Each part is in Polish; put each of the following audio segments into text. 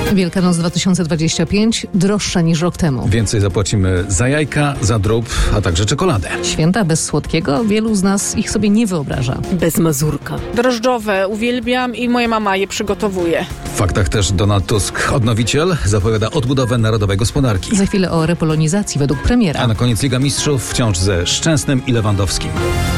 Wielkanoc 2025 droższa niż rok temu. Więcej zapłacimy za jajka, za drób, a także czekoladę. Święta bez słodkiego, wielu z nas ich sobie nie wyobraża. Bez mazurka. Drożdżowe uwielbiam i moja mama je przygotowuje. W faktach też Donald Tusk, odnowiciel, zapowiada odbudowę narodowej gospodarki. Za chwilę o repolonizacji według premiera. A na koniec Liga Mistrzów wciąż ze Szczęsnym i Lewandowskim.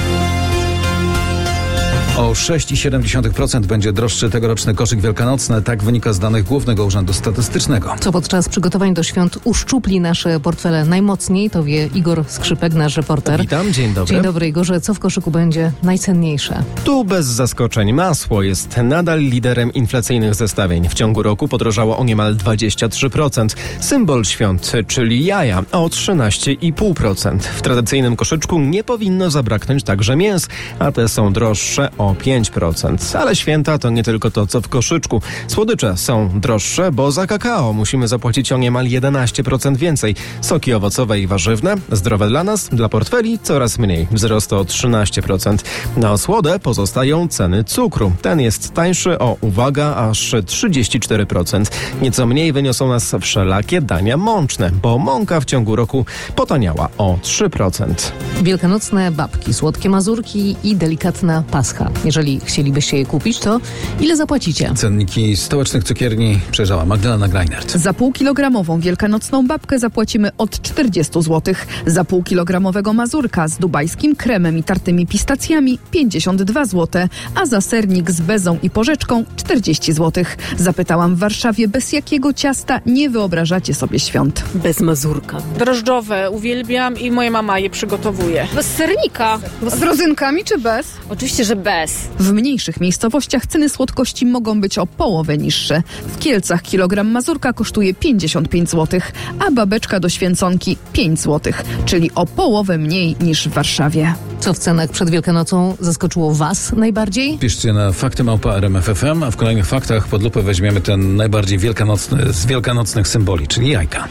O 6,7% będzie droższy tegoroczny koszyk wielkanocny, tak wynika z danych Głównego Urzędu Statystycznego. Co podczas przygotowań do świąt uszczupli nasze portfele najmocniej, to wie Igor Skrzypek, nasz reporter. Witam, dzień dobry. Dzień dobry, Igorze. Co w koszyku będzie najcenniejsze? Tu bez zaskoczeń masło jest nadal liderem inflacyjnych zestawień. W ciągu roku podrożało o niemal 23%. Symbol świąt, czyli jaja, o 13,5%. W tradycyjnym koszyczku nie powinno zabraknąć także mięs, a te są droższe o 5%. Ale święta to nie tylko to, co w koszyczku. Słodycze są droższe, bo za kakao musimy zapłacić o niemal 11% więcej. Soki owocowe i warzywne, zdrowe dla nas, dla portfeli coraz mniej. Wzrost o 13%. Na osłodę pozostają ceny cukru. Ten jest tańszy o, uwaga, aż 34%. Nieco mniej wyniosą nas wszelakie dania mączne, bo mąka w ciągu roku potaniała o 3%. Wielkanocne babki, słodkie mazurki i delikatna pascha. Jeżeli chcielibyście je kupić, to ile zapłacicie? Cenniki stołecznych cukierni przejrzała Magdalena Greinert. Za półkilogramową wielkanocną babkę zapłacimy od 40 zł. Za półkilogramowego mazurka z dubajskim kremem i tartymi pistacjami 52 zł, a za sernik z bezą i porzeczką 40 zł. Zapytałam w Warszawie, bez jakiego ciasta nie wyobrażacie sobie świąt. Bez mazurka. Drożdżowe uwielbiam i moja mama je przygotowuje. Bez sernika. Z rodzynkami czy bez? Oczywiście, że bez. W mniejszych miejscowościach ceny słodkości mogą być o połowę niższe. W Kielcach kilogram mazurka kosztuje 55 zł, a babeczka do święconki 5 zł, czyli o połowę mniej niż w Warszawie. Co w cenach przed Wielkanocą zaskoczyło Was najbardziej? Piszcie na fakty@rmf.fm, a w kolejnych faktach pod lupę weźmiemy ten najbardziej wielkanocny z wielkanocnych symboli, czyli jajka.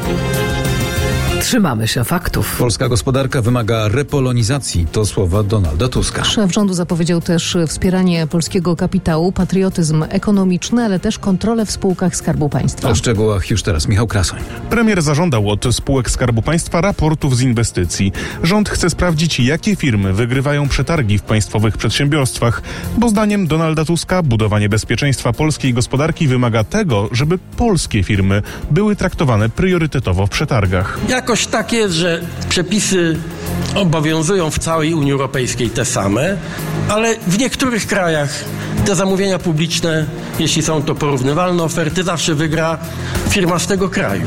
Trzymamy się faktów. Polska gospodarka wymaga repolonizacji. To słowa Donalda Tuska. Szef rządu zapowiedział też wspieranie polskiego kapitału, patriotyzm ekonomiczny, ale też kontrolę w spółkach Skarbu Państwa. O szczegółach już teraz Michał Krasoń. Premier zażądał od spółek Skarbu Państwa raportów z inwestycji. Rząd chce sprawdzić, jakie firmy wygrywają przetargi w państwowych przedsiębiorstwach, bo zdaniem Donalda Tuska budowanie bezpieczeństwa polskiej gospodarki wymaga tego, żeby polskie firmy były traktowane priorytetowo w przetargach. Jakoś tak jest, że przepisy obowiązują w całej Unii Europejskiej te same, ale w niektórych krajach te zamówienia publiczne, jeśli są to porównywalne oferty, zawsze wygra firma z tego kraju.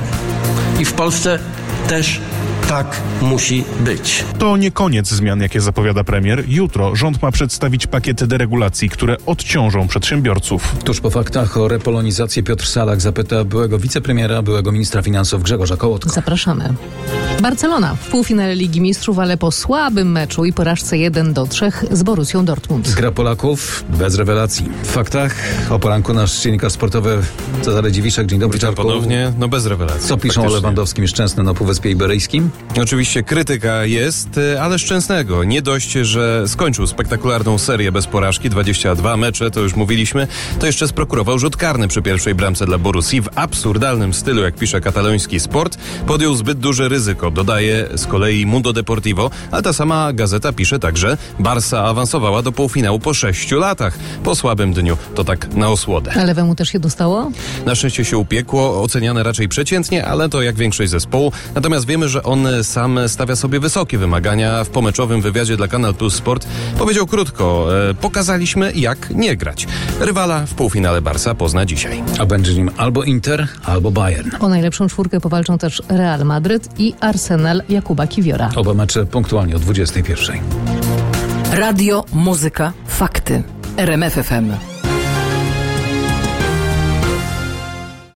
I w Polsce też tak musi być. To nie koniec zmian, jakie zapowiada premier. Jutro rząd ma przedstawić pakiet deregulacji, które odciążą przedsiębiorców. Tuż po faktach o repolonizację Piotr Salak zapyta byłego wicepremiera, byłego ministra finansów Grzegorza Kołotko. Zapraszamy. Barcelona w półfinale Ligi Mistrzów, ale po słabym meczu i porażce 1-3 z Borussią Dortmund. Gra Polaków bez rewelacji. W faktach o poranku nasz dziennikarz sportowy Cezary Dziwiszek. Dzień dobry, Czarku. Ponownie, bez rewelacji. Co piszą o Lewandowskim i Szczęsnym na Półwyspie Iberyjskim? Oczywiście krytyka jest, ale Szczęsnego. Nie dość, że skończył spektakularną serię bez porażki, 22 mecze, to już mówiliśmy, to jeszcze sprokurował rzut karny przy pierwszej bramce dla Borussii. W absurdalnym stylu, jak pisze kataloński Sport, podjął zbyt duże ryzyko, dodaje z kolei Mundo Deportivo, a ta sama gazeta pisze także, Barca awansowała do półfinału po 6 latach. Po słabym dniu, to tak na osłodę. A Lewemu też się dostało? Na szczęście się upiekło, oceniane raczej przeciętnie, ale to jak większość zespołu. Natomiast wiemy, że on sam stawia sobie wysokie wymagania. W pomeczowym wywiadzie dla Kanal Plus Sport powiedział krótko, pokazaliśmy jak nie grać. Rywala w półfinale Barca pozna dzisiaj. A będzie nim albo Inter, albo Bayern. O najlepszą czwórkę powalczą też Real Madryt i Arsenal Jakuba Kiwiora. Oba mecze punktualnie o 21:00. Radio, muzyka, fakty. RMF FM.